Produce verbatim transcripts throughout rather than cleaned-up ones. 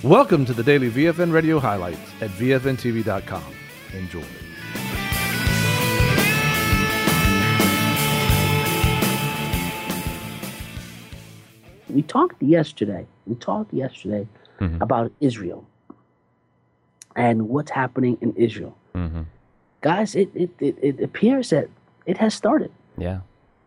Welcome to the daily V F N Radio highlights at V F N T V dot com. Enjoy. We talked yesterday. We talked yesterday mm-hmm. about Israel and what's happening in Israel. Mm-hmm. Guys, it, it, it, it appears that it has started. Yeah.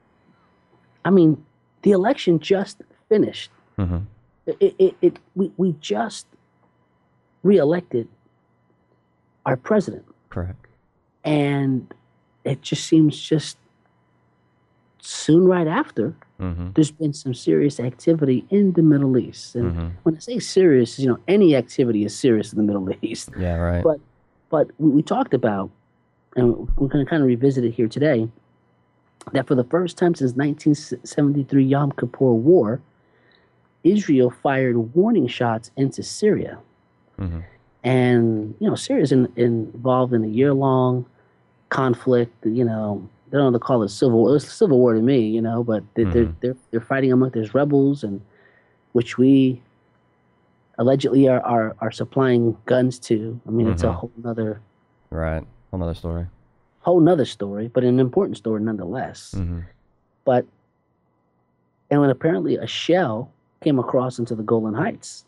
I mean, the election just finished. Mm-hmm. It, it, it, we, we just reelected our president. Correct. And it just seems just soon right after, mm-hmm. there's been some serious activity in the Middle East. And mm-hmm. when I say serious, you know, any activity is serious in the Middle East. Yeah, right. But but we, we talked about, and we're going to kind of revisit it here today, that for the first time since nineteen seventy-three Yom Kippur War, Israel fired warning shots into Syria. Mm-hmm. And, you know, Syria is in, involved in a year-long conflict. You know, they don't know to call it civil war. It's a civil war to me, you know, but they, mm-hmm. they're, they're, they're fighting among there's rebels, and which we allegedly are, are, are supplying guns to. I mean, mm-hmm. it's a whole nother... Right, whole nother story. Whole nother story, but an important story nonetheless. Mm-hmm. But, and when apparently a shell came across into the Golan Heights.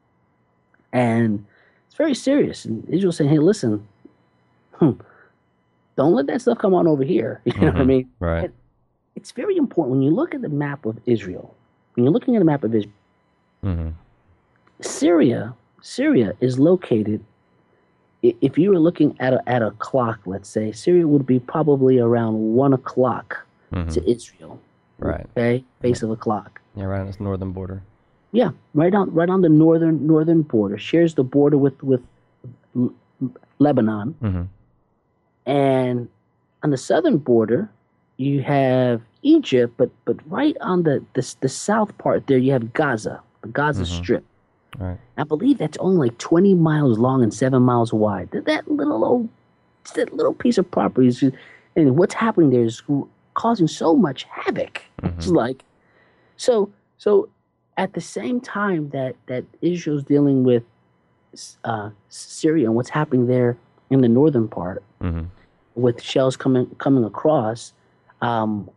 And it's very serious. And Israel saying, hey, listen, hmm, don't let that stuff come on over here. You know mm-hmm. what I mean? Right. And it's very important when you look at the map of Israel, when you're looking at a map of Israel, mm-hmm. Syria, Syria is located, if you were looking at a, at a clock, let's say, Syria would be probably around one o'clock mm-hmm. to Israel. Right. Okay? Face yeah. of a clock. Yeah, right on this northern border. Yeah, right on right on the northern northern border. Shares the border with, with Lebanon. Mm-hmm. And on the southern border, you have Egypt, but but right on the, the, the south part there, you have Gaza, the Gaza mm-hmm. Strip. Right. I believe that's only like twenty miles long and seven miles wide. That, that little old, that little piece of property is, and what's happening there is causing so much havoc. Mm-hmm. It's like, so so at the same time that that Israel's dealing with uh, Syria and what's happening there in the northern part, mm-hmm. with shells coming coming across, um,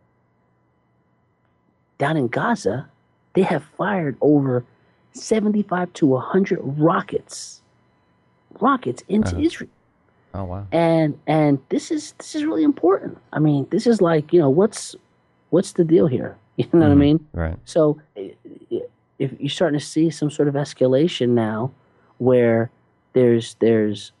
down in Gaza, they have fired over seventy-five to one hundred rockets, rockets into uh-huh. Israel. Oh wow! And and this is this is really important. I mean, this is like, you know, what's what's the deal here? You know mm-hmm. what I mean? Right. So if you're starting to see some sort of escalation now, where there's there's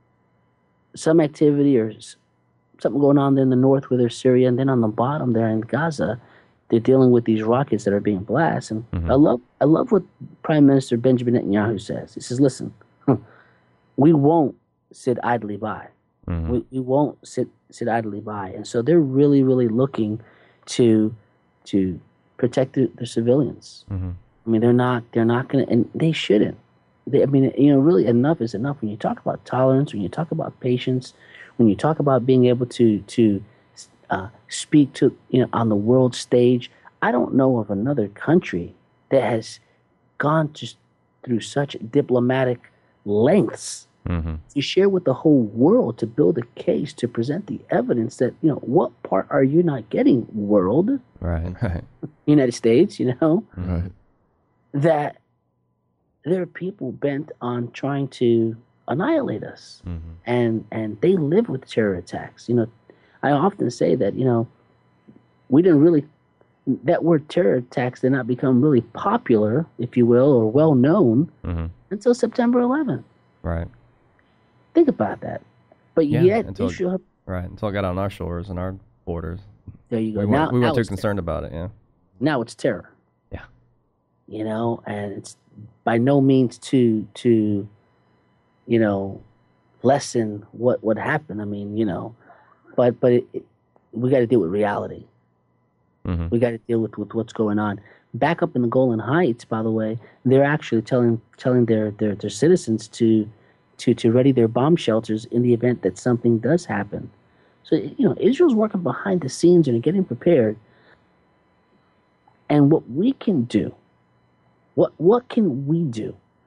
some activity or something going on there in the north where there's Syria, and then on the bottom there in Gaza, they're dealing with these rockets that are being blasted. And mm-hmm. I love I love what Prime Minister Benjamin Netanyahu says. He says, listen, we won't sit idly by. Mm-hmm. We, we won't sit sit idly by. And so they're really, really looking to to protect their, their civilians. Mm-hmm. I mean, they're not they're not going to, and they shouldn't. They, I mean, you know, really enough is enough. When you talk about tolerance, when you talk about patience, when you talk about being able to to uh, speak to, you know, on the world stage, I don't know of another country that has gone just through such diplomatic lengths mm-hmm. to share with the whole world, to build a case, to present the evidence that, you know, what part are you not getting, world? Right, right. United States, you know? Right. That there are people bent on trying to annihilate us. Mm-hmm. And and they live with terror attacks. You know, I often say that, you know, we didn't really, that word terror attacks did not become really popular, if you will, or well known mm-hmm. until September eleventh. Right. Think about that. But yeah, yet, until, Israel. Right, until it got on our shores and our borders. There you go. We now, weren't, we weren't now too it's concerned terror. about it, yeah. Now it's terror. Yeah. You know, and it's by no means to, to you know, lessen what, what happened. I mean, you know, but but it, it, we got to deal with reality. Mm-hmm. We got to deal with, with what's going on. Back up in the Golan Heights, by the way, they're actually telling telling their, their, their citizens to, to to ready their bomb shelters in the event that something does happen. So, you know, Israel's working behind the scenes and getting prepared. And what we can do, what what can we do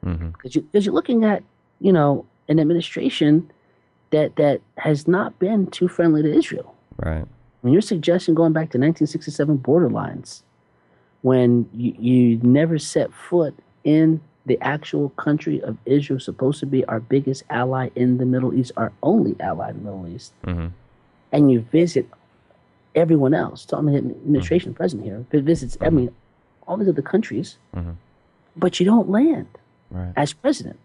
Mm-hmm. Because you, you're looking at, you know, an administration that that has not been too friendly to Israel. Right. When you're suggesting going back to nineteen sixty-seven border lines, when you, you never set foot in the actual country of Israel, supposed to be our biggest ally in the Middle East, our only ally in the Middle East, Mm-hmm. and you visit everyone else, talking about the administration Mm-hmm. president here, but visits, I mean, all these other countries, Mm-hmm. but you don't land Right. as president.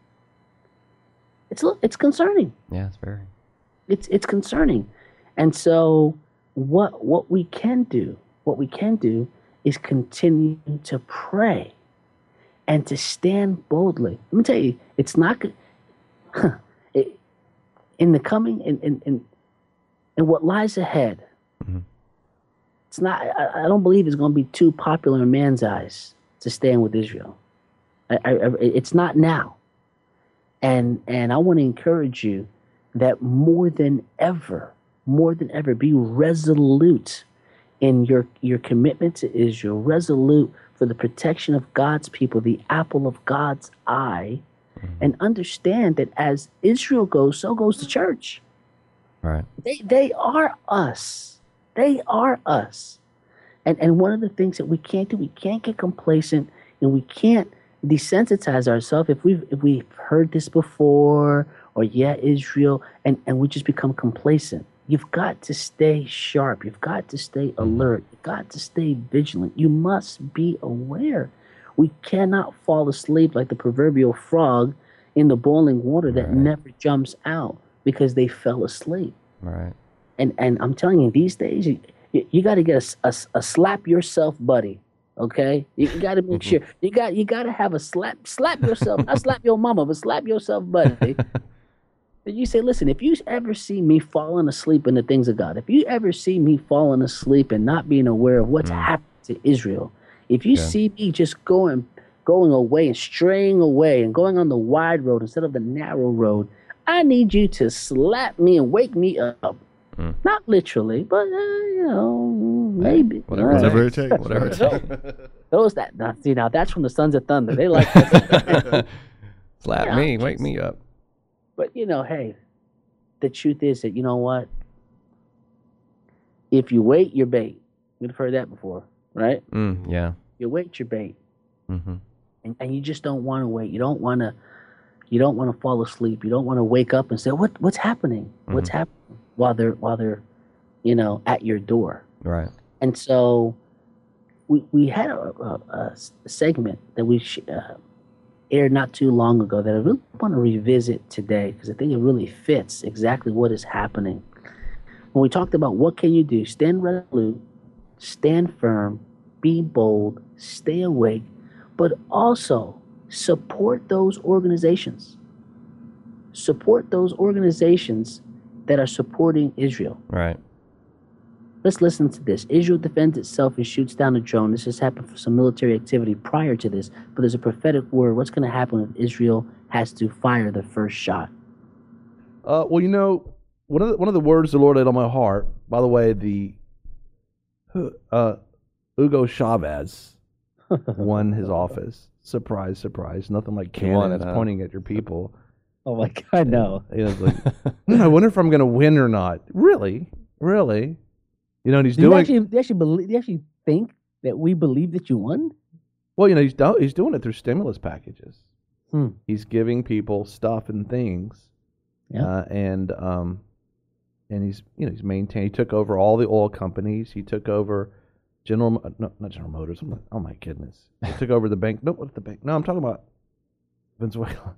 It's a- it's concerning. Yeah, it's very. It's it's concerning, and so what what we can do, what we can do, is continue to pray, and to stand boldly. Let me tell you, it's not good. It, in the coming, in in in, in what lies ahead. Mhm. It's not. I, I don't believe it's going to be too popular in man's eyes to stand with Israel. I, I, I- it's not now. And and I want to encourage you that more than ever, more than ever, be resolute in your your commitment to Israel. Resolute for the protection of God's people, the apple of God's eye, and understand that as Israel goes, so goes the church. Right. They they are us. They are us. And and one of the things that we can't do, we can't get complacent, and we can't desensitize ourselves if we've if we've heard this before, or yeah, Israel, and, and we just become complacent. You've got to stay sharp. You've got to stay alert. You've got to stay vigilant. You must be aware. We cannot fall asleep like the proverbial frog in the boiling water that Right. never jumps out because they fell asleep. Right. And and I'm telling you, these days, you, you, you got to get a, a, a slap yourself buddy. Okay, you got to make sure you got you got to have a slap slap yourself, not slap your mama, but slap yourself buddy. And you say, listen, if you ever see me falling asleep in the things of God, if you ever see me falling asleep and not being aware of what's Mm. happening to Israel, if you Yeah. see me just going going away and straying away and going on the wide road instead of the narrow road, I need you to slap me and wake me up. Mm. Not literally, but uh, you know, maybe. Whatever, Uh, Whatever it takes. Whatever it takes. Those that now, see now that's from the Sons of Thunder. They like that. Slap Yeah, me, wake just- me up. But you know, hey, the truth is that you know what? If you wait, you're bait. We've heard that before, right? Mm, yeah. You wait, you're bait, Mm-hmm. and, and you just don't want to wait. You don't want to. You don't want to fall asleep. You don't want to wake up and say, "What? What's happening? What's happening?" While they're while they're, you know, at your door. Right. And so, we we had a, a, a segment that we sh- uh, aired not too long ago that I really want to revisit today because I think it really fits exactly what is happening. When we talked about what can you do, stand resolute, stand firm, be bold, stay awake, but also support those organizations. Support those organizations that are supporting Israel. Right. Let's listen to this. Israel defends itself and shoots down a drone. This has happened for some military activity prior to this, but there's a prophetic word. What's going to happen if Israel has to fire the first shot? Uh, well, you know, one of the, one of the words the Lord laid on my heart. By the way, the uh, Hugo Chavez won his office. Surprise, surprise! Nothing like He won cannons it, huh? pointing at your people. Oh my God, no. You know, it's like, "Hmm, I wonder if I'm going to win or not. Really, really. You know, and he's Do you doing actually, do you actually believe? Do you actually think that we believe that you won? well. You know, he's do, he's doing it through stimulus packages. Hmm. He's giving people stuff and things, Yeah. uh, and um, and he's you know he's maintained. He took over all the oil companies. He took over General, Mo- no, not General Motors. I'm like, oh my goodness, he took over the bank. No, what's the bank? No, I'm talking about Venezuela.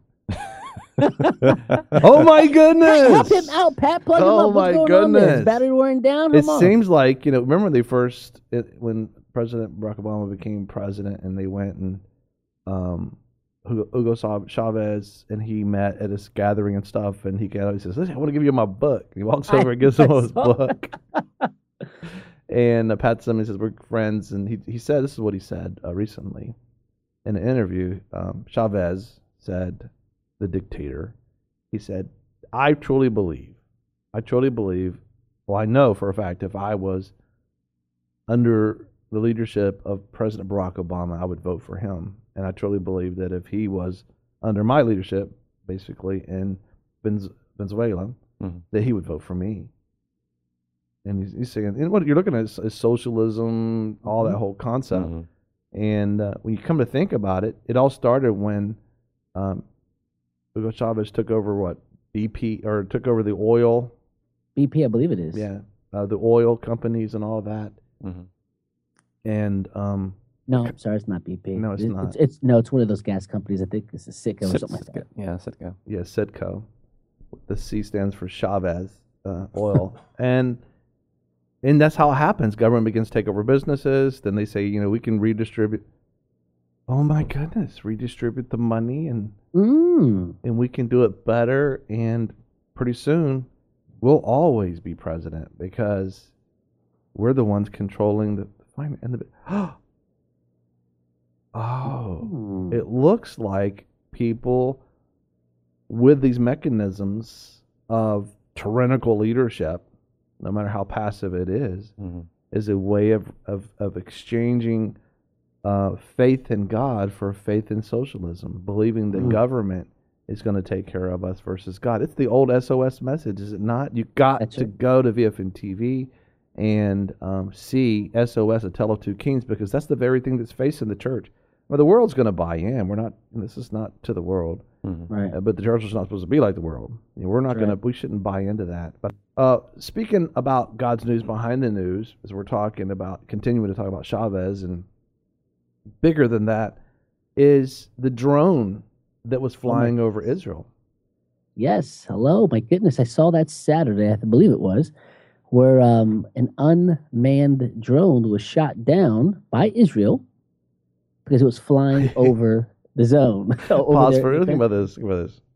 Oh my goodness! Help him out, Pat. Plug him Oh up. What's my going on there? His goodness. battery wearing down? It Come on. seems like, you know, remember when they first, it, when President Barack Obama became president and they went and um, Hugo, Hugo Sa- Chavez and he met at this gathering and stuff and he got out, he says, listen, I want to give you my book. And he walks I- over and gives him I his saw book. And uh, pats him and says, we're friends. And he, he said, this is what he said uh, recently in an interview. Um, Chavez said, the dictator, he said, I truly believe, I truly believe, well, I know for a fact if I was under the leadership of President Barack Obama, I would vote for him. And I truly believe that if he was under my leadership, basically in Venez- Venezuela, Mhm. that he would vote for me. And he's, he's saying, and what you're looking at is, is socialism, all that whole concept. Mhm. And uh, when you come to think about it, it all started when um, Hugo Chavez took over what B P or took over the oil, B P, I believe it is. yeah, uh, the oil companies and all that. Mhm. And um, No, I'm sorry, it's not B P. No, it's It- not. It's, it's no, it's one of those gas companies. I think it's a Citgo or Sit- something like sit- that. Yeah, Citgo. yeah, Citgo. The C stands for Chavez uh, oil, and and that's how it happens. Government begins to take over businesses. Then they say, you know, we can redistribute. Oh my goodness, redistribute the money, and Mm. and we can do it better. And pretty soon, we'll always be president because we're the ones controlling the finance. And the oh, Mm. it looks like people with these mechanisms of tyrannical leadership, no matter how passive it is, Mhm. is a way of, of, of exchanging uh, faith in God for faith in socialism, believing that Mm. government is going to take care of us versus God. It's the old S O S message, is it not? You got That's to right. go to V F N T V and um, see S O S, A Tale of Two Kings, because that's the very thing that's facing the church. Well, the world's going to buy in. We're not. This is not to the world. Mhm. Right. Uh, but the church is not supposed to be like the world. You know, we're not Right. going to. We shouldn't buy into that. But uh, speaking about God's news behind the news, as we're talking about, continuing to talk about Chavez, and bigger than that is the drone that was flying over Israel. Yes. Hello. My goodness. I saw that Saturday, I believe it was, where um, an unmanned drone was shot down by Israel because it was flying over the zone. over Pause their- for their think about this. Think about this.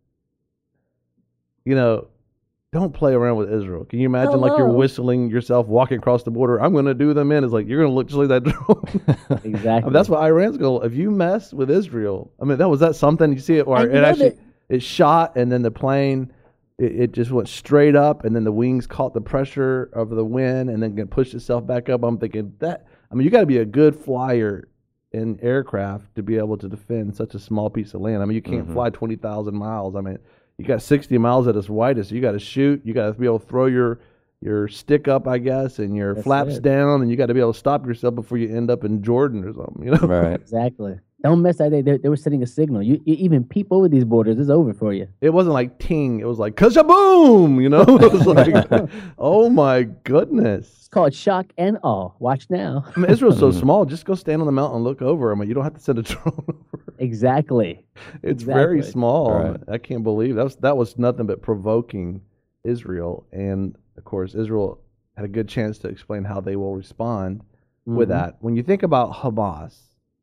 You know, don't play around with Israel. Can you imagine, like, you're Hello. whistling yourself walking across the border? I'm going to do them in. It's like you're going to look just like that drone. Exactly. I mean, that's what Iran's goal. If you mess with Israel, I mean, that was that something you see it where And you it know actually that- it shot, and then the plane it, it just went straight up, and then the wings caught the pressure of the wind, and then it pushed itself back up. I'm thinking that. I mean, you got to be a good flyer in aircraft to be able to defend such a small piece of land. I mean, you can't Mhm. fly twenty thousand miles. I mean, you got sixty miles at its widest. You got to shoot. You got to be able to throw your your stick up, I guess, and your That's flaps it. down, and you got to be able to stop yourself before you end up in Jordan or something. You know, Right. Exactly. Don't mess that. They, they, they were sending a signal. You, you even peep over these borders, it's over for you. It wasn't like ting. It was like ka-shaboom, you know? It was like, oh my goodness. It's called shock and awe. Watch now. I mean, Israel's so small. Just go stand on the mountain and look over. I mean, you don't have to send a drone over. Exactly. It's very Exactly. small. Right. I can't believe that was that was nothing but provoking Israel. And of course, Israel had a good chance to explain how they will respond with Mhm. that. When you think about Hamas,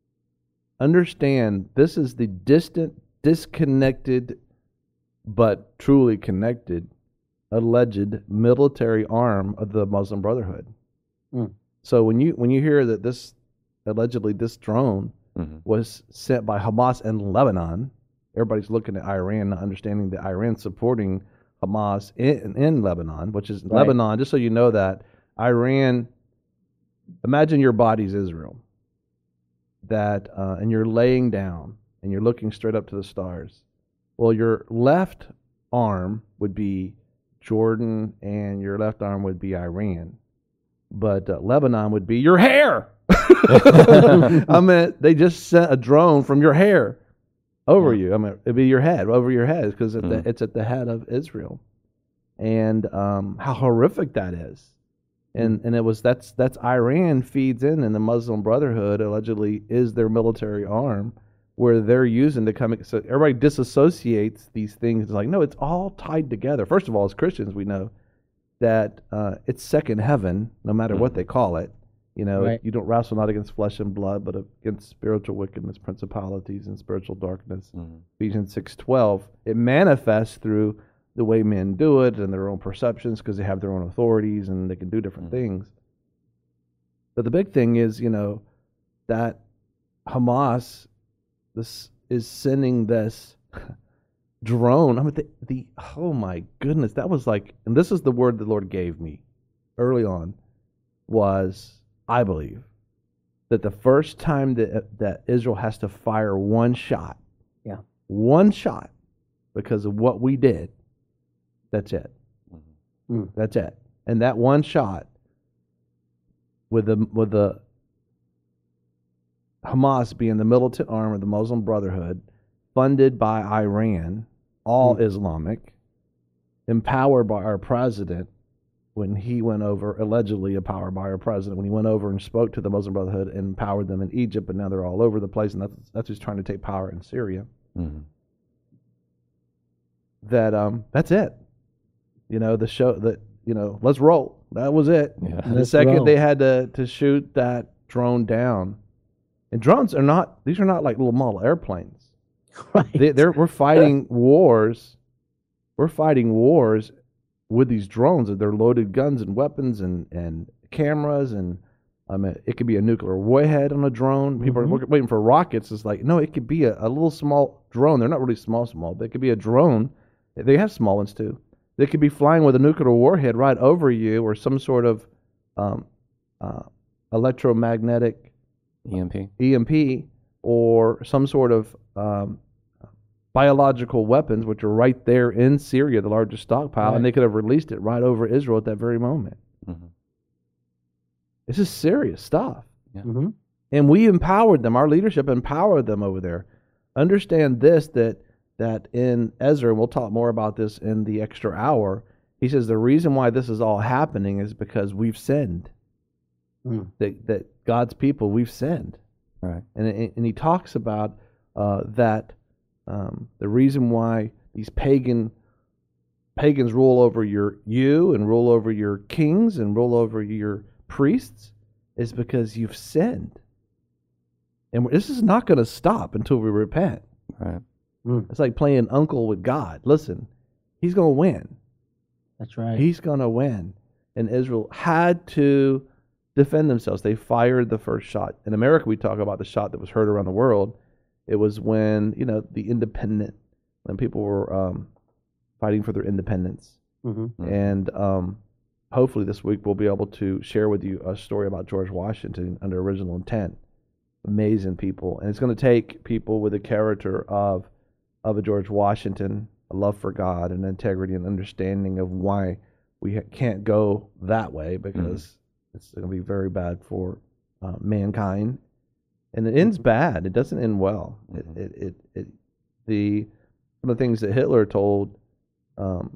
understand this is the distant, disconnected, but truly connected, alleged military arm of the Muslim Brotherhood. Mm. So when you when you hear that this allegedly this drone Mhm. was sent by Hamas in Lebanon, everybody's looking at Iran, not understanding that Iran's supporting Hamas in, in Lebanon, which is Right. Lebanon. Just so you know that Iran. Imagine your body's Israel. That uh, and you're laying down and you're looking straight up to the stars. Well, your left arm would be Jordan, and your left arm would be Iran, but uh, Lebanon would be your hair. I mean, they just sent a drone from your hair over Yeah. you. I mean, it'd be your head over your head because it, Mm. it's at the head of Israel, and um, how horrific that is. And and it was that's that's Iran feeds in, and the Muslim Brotherhood allegedly is their military arm, where they're using to come. So everybody disassociates these things. It's like, no, it's all tied together. First of all, as Christians, we know that uh, it's second heaven, no matter what Mhm. they call it. You know, Right. you don't wrestle not against flesh and blood, but against spiritual wickedness, principalities, and spiritual darkness. Mhm. Ephesians six twelve. It manifests through the way men do it and their own perceptions, because they have their own authorities and they can do different Mhm. things. But the big thing is, you know, that Hamas this is sending this drone. I mean, the, the oh my goodness, that was like, and this is the word the Lord gave me early on, was, I believe, that the first time that that Israel has to fire one shot, Yeah. one shot because of what we did, that's it. Mm. That's it. And that one shot with the with the Hamas being the militant arm of the Muslim Brotherhood, funded by Iran, all Mm. Islamic, empowered by our president when he went over, allegedly empowered by our president, when he went over and spoke to the Muslim Brotherhood and empowered them in Egypt, but now they're all over the place, and that's, that's who's trying to take power in Syria. Mm-hmm. That um, that's it. You know, the show that, you know, let's roll. That was it. Yeah. The Let's second roll. they had to, to shoot that drone down, and drones are not, these are not like little model airplanes. Right. They, they're, we're fighting wars. We're fighting wars with these drones. They're loaded guns and weapons and, and cameras, and I mean, it could be a nuclear warhead on a drone. People Mhm. are look, waiting for rockets. It's like, no, it could be a, a little small drone. They're not really small, small. They could be a drone. They have small ones too. They could be flying with a nuclear warhead right over you, or some sort of um, uh, electromagnetic E M P. E M P, or some sort of um, biological weapons, which are right there in Syria, the largest stockpile, Right. and they could have released it right over Israel at that very moment. Mm-hmm. This is serious stuff. Mm-hmm. And we empowered them. Our leadership empowered them over there. Understand this, that that in Ezra, and we'll talk more about this in the extra hour, he says the reason why this is all happening is because we've sinned. Mm. That, that God's people, we've sinned. Right. And, and he talks about uh, that um, the reason why these pagan pagans rule over your you and rule over your kings and rule over your priests is because you've sinned. And this is not going to stop until we repent. Right. Mm. It's like playing uncle with God. Listen, he's going to win. That's right. He's going to win. And Israel had to defend themselves. They fired the first shot. In America, we talk about the shot that was heard around the world. It was when, you know, the independent, when people were um, fighting for their independence. Mm-hmm. Mm. And um, hopefully this week we'll be able to share with you a story about George Washington under original intent. Amazing people. And it's going to take people with the character of of a George Washington, a love for God and integrity and understanding of why we ha- can't go that way, because mm. it's going to be very bad for uh, mankind. And it ends bad. It doesn't end well. Mm-hmm. It, it, it, it, the, some of the things that Hitler told um,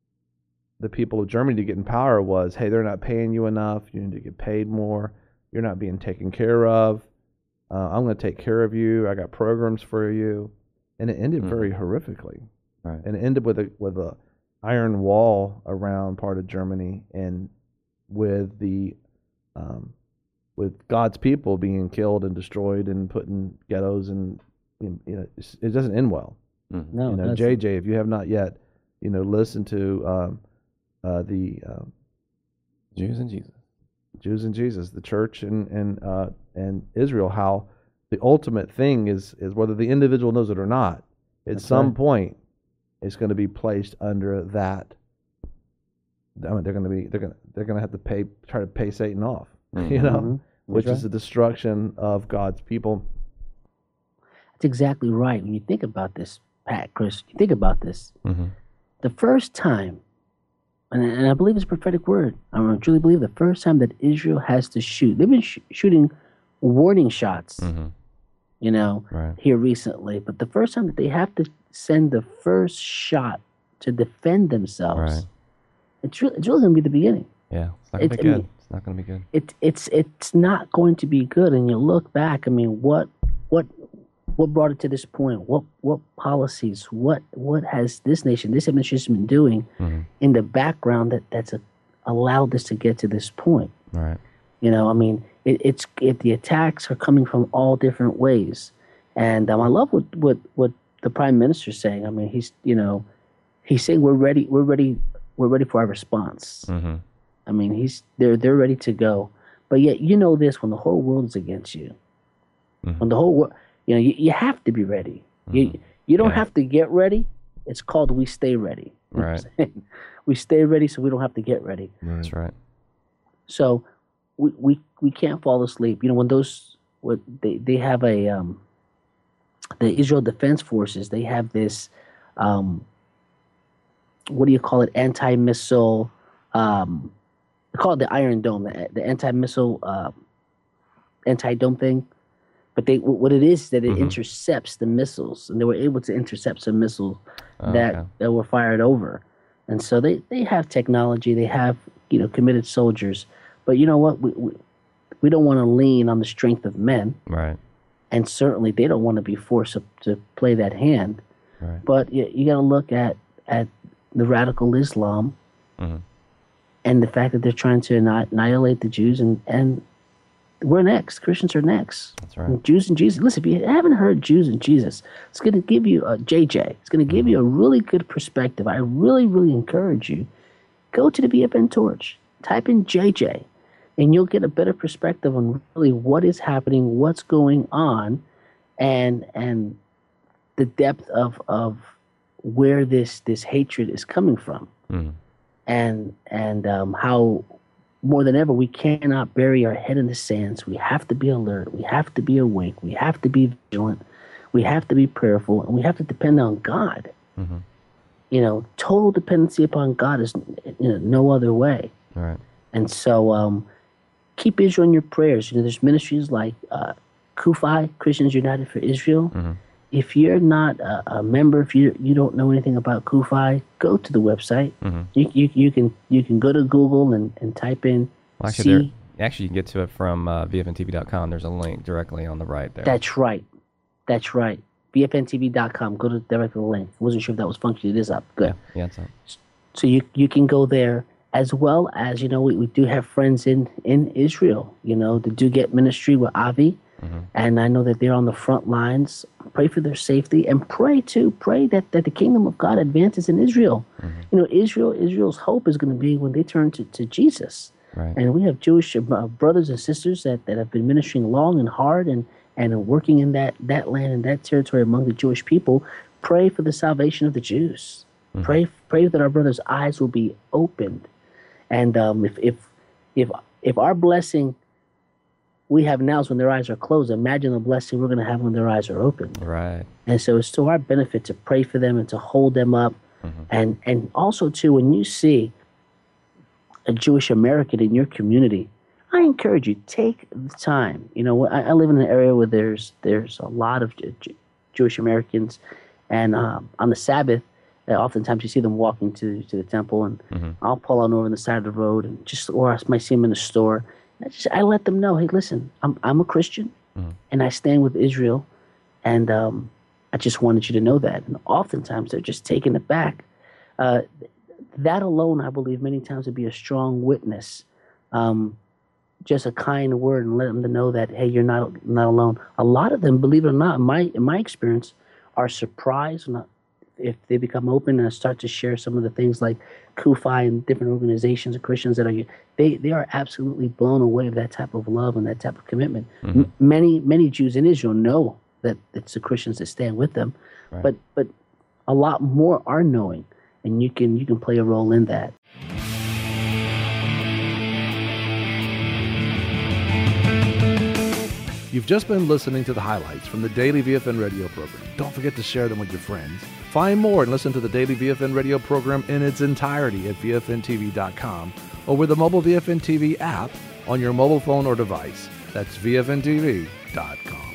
the people of Germany to get in power was, hey, they're not paying you enough. You need to get paid more. You're not being taken care of. Uh, I'm going to take care of you. I got programs for you. And it ended mm-hmm. very horrifically. Right. And it ended with a with a iron wall around part of Germany, and with the um, with God's people being killed and destroyed and put in ghettos, and you know, it doesn't end well. Mm-hmm. No, you know, J J, if you have not yet, you know, listen to um, uh, the um, Jews and Jesus, Jews and Jesus, the church and and uh, and Israel, how the ultimate thing is is whether the individual knows it or not. At That's some right. point, it's going to be placed under that. I mean, they're going to be they're going to they're going to have to pay try to pay Satan off, mm-hmm. you know, Mm-hmm. which right. is the destruction of God's people. That's exactly right. When you think about this, Pat, Chris, you think about this. Mm-hmm. The first time, and, and I believe it's a prophetic word. I truly believe the first time that Israel has to shoot. They've been sh- shooting warning shots. Mm-hmm. You know, right. here recently. But the first time that they have to send the first shot to defend themselves, right. it's really, it's really going to be the beginning. Yeah, it's not going to It- be I good. mean, It's not going to be good. It, it's it's not going to be good. And you look back, I mean, what what what brought it to this point? What what policies? What what has this nation, this administration been doing Mm-hmm. in the background that that's a, allowed this to get to this point? Right. You know, I mean, it, it's it, the attacks are coming from all different ways, and um, I love what, what what the prime minister's saying. I mean, he's you know, he's saying we're ready, we're ready, we're ready for our response. Mm-hmm. I mean, he's they're they're ready to go, but yet you know this: when the whole world is against you, Mm-hmm. when the whole world, you know, you, you have to be ready. Mm-hmm. You you don't Yeah. have to get ready. It's called we stay ready. You know what I'm saying? We stay ready so we don't have to get ready. That's right. So we, we we can't fall asleep. You know, when those what they, they have a um the Israel Defense Forces, they have this, um, what do you call it, anti-missile, um, they call it the Iron Dome, the, the anti-missile, uh, anti-dome thing. But they, what it is, is that it Mhm. intercepts the missiles, and they were able to intercept some missiles Oh, that, okay. that were fired over. And so they, they have technology, they have, you know, committed soldiers. But you know what? We, we, we don't want to lean on the strength of men. Right. And certainly they don't want to be forced to, to play that hand. Right. But you, you got to look at, at the radical Islam Mhm. and the fact that they're trying to anni- annihilate the Jews, and, and we're next. Christians are next. That's right. And Jews and Jesus. Listen, if you haven't heard Jews and Jesus, it's going to give you a J J. It's going to give you a really good perspective. I really, really encourage you. Go to the B F N Torch, type in J J, and you'll get a better perspective on really what is happening, what's going on, and and the depth of of where this this hatred is coming from, Mhm. and and um, how more than ever we cannot bury our head in the sands. We have to be alert. We have to be awake. We have to be vigilant. We have to be prayerful, and we have to depend on God. Mhm. You know, total dependency upon God is, you know, no other way. Right. And so, um, keep Israel in your prayers. You know, there's ministries like uh, Kufi, Christians United for Israel. Mhm. If you're not a, a member, if you you don't know anything about Kufi, go to the website. Mhm. You, you you can you can go to Google and, and type in. Well, actually, see, there, actually, you can get to it from uh, V F N T V dot com. There's a link directly on the right there. that's right, that's right. V F N T V dot com. Go to directly to the link. Wasn't sure if that was functioning. It is up. Good. Yeah, yeah, it's up. So you you can go there, as well as, you know, we, we do have friends in, in Israel, you know, that do get ministry with Avi. Mhm. And I know that they're on the front lines. Pray for their safety, and pray too. Pray that, that the kingdom of God advances in Israel. Mhm. You know, Israel Israel's hope is going to be when they turn to, to Jesus. Right. And we have Jewish uh, brothers and sisters that, that have been ministering long and hard and, and working in that, that land and that territory among the Jewish people. Pray for the salvation of the Jews. Mhm. Pray pray that our brothers' eyes will be opened. And um, if if if if our blessing we have now is when their eyes are closed, imagine the blessing we're going to have when their eyes are open. Right. And so it's to our benefit to pray for them and to hold them up. Mhm. And and also too, when you see a Jewish American in your community, I encourage you, take the time. You know, I, I live in an area where there's there's a lot of J- J- Jewish Americans, and um, on the Sabbath, uh, oftentimes you see them walking to to the temple, and Mhm. I'll pull on over on the side of the road, and just or I might see them in the store. I just I let them know, hey, listen, I'm I'm a Christian, Mhm. and I stand with Israel, and um, I just wanted you to know that. And oftentimes they're just taken aback. Uh, that alone, I believe, many times would be a strong witness. Um, just a kind word and let them to know that, hey, you're not not alone. A lot of them, believe it or not, in my in my experience, are surprised when I, if they become open and start to share some of the things like Kufi and different organizations of Christians that are they they are absolutely blown away with that type of love and that type of commitment. Mhm. M- many many Jews in Israel know that it's the Christians that stand with them, Right. but but a lot more are knowing, and you can you can play a role in that. You've just been listening to the highlights from the Daily V F N radio program. Don't forget to share them with your friends. Find more and listen to the Daily V F N radio program in its entirety at V F N T V dot com or with the mobile V F N T V app on your mobile phone or device. That's V F N T V dot com.